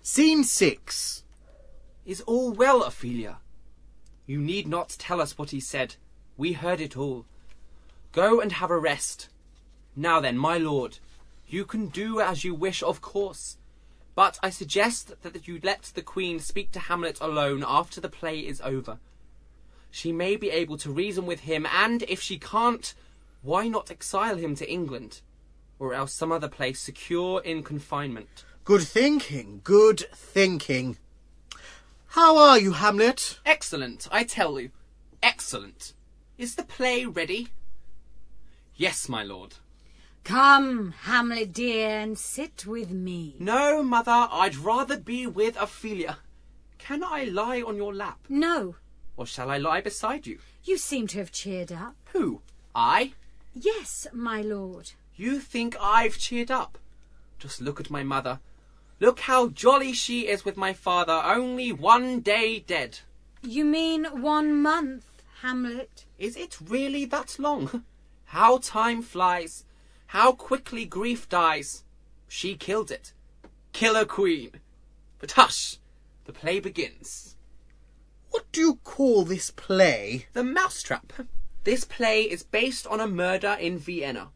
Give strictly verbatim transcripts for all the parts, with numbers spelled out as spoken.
Scene six. Is all well, Ophelia? You need not tell us what he said. We heard it all. Go and have a rest. Now then, my lord, you can do as you wish, of course. But I suggest that you let the Queen speak to Hamlet alone after the play is over. She may be able to reason with him, and if she can't, why not exile him to England? Or else some other place secure in confinement. Good thinking, good thinking. How are you, Hamlet? Excellent, I tell you. Excellent. Is the play ready? Yes, my lord. Come, Hamlet dear, and sit with me. No, mother, I'd rather be with Ophelia. Can I lie on your lap? No. Or shall I lie beside you? You seem to have cheered up. Who? I? Yes, my lord. You think I've cheered up? Just look at my mother. Look how jolly she is with my father, only one day dead. You mean one month, Hamlet? Is it really that long? How time flies. How quickly grief dies. She killed it. Killer queen. But hush, the play begins. What do you call this play? The Mousetrap. This play is based on a murder in Vienna.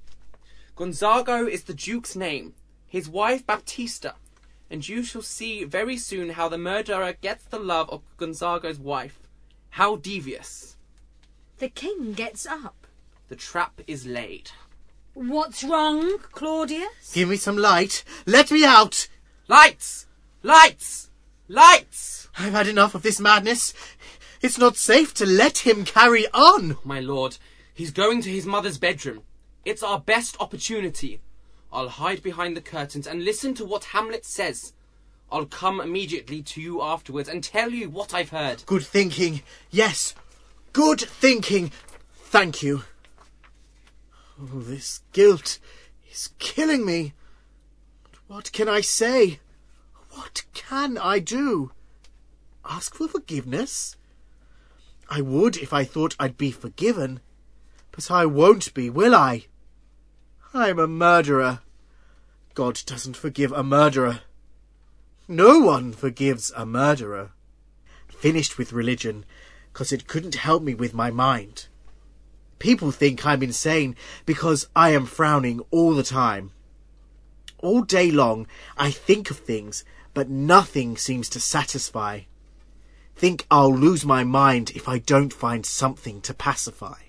Gonzago is the Duke's name, his wife Baptista, and you shall see very soon how the murderer gets the love of Gonzago's wife. How devious. The king gets up. The trap is laid. What's wrong, Claudius? Give me some light. Let me out. Lights! Lights! Lights! I've had enough of this madness. It's not safe to let him carry on. My lord, he's going to his mother's bedroom. It's our best opportunity. I'll hide behind the curtains and listen to what Hamlet says. I'll come immediately to you afterwards and tell you what I've heard. Good thinking. Yes, good thinking. Thank you. Oh, this guilt is killing me. But what can I say? What can I do? Ask for forgiveness? I would if I thought I'd be forgiven. But I won't be, will I? I'm a murderer. God doesn't forgive a murderer. No one forgives a murderer. Finished with religion, 'cause it couldn't help me with my mind. People think I'm insane because I am frowning all the time. All day long I think of things, but nothing seems to satisfy. Think I'll lose my mind if I don't find something to pacify.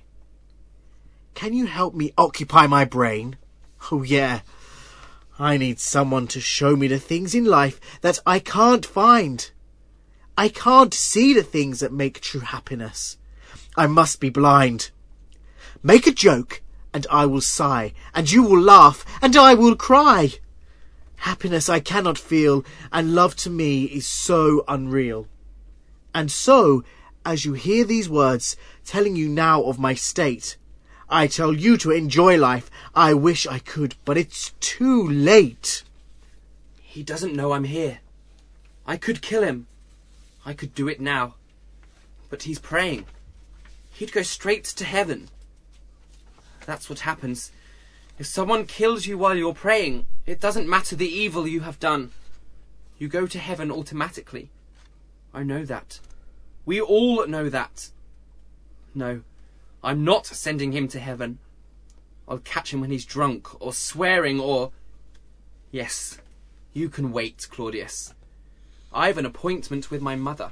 Can you help me occupy my brain? Oh yeah, I need someone to show me the things in life that I can't find. I can't see the things that make true happiness. I must be blind. Make a joke, and I will sigh, and you will laugh, and I will cry. Happiness I cannot feel, and love to me is so unreal. And so, as you hear these words telling you now of my state, I tell you to enjoy life. I wish I could, but it's too late. He doesn't know I'm here. I could kill him. I could do it now. But he's praying. He'd go straight to heaven. That's what happens. If someone kills you while you're praying, it doesn't matter the evil you have done. You go to heaven automatically. I know that. We all know that. No, I'm not sending him to heaven. I'll catch him when he's drunk, or swearing, or... Yes, you can wait, Claudius. I've an appointment with my mother.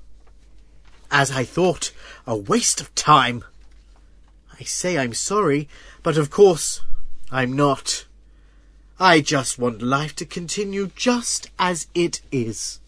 As I thought, a waste of time. I say I'm sorry, but of course I'm not. I just want life to continue just as it is.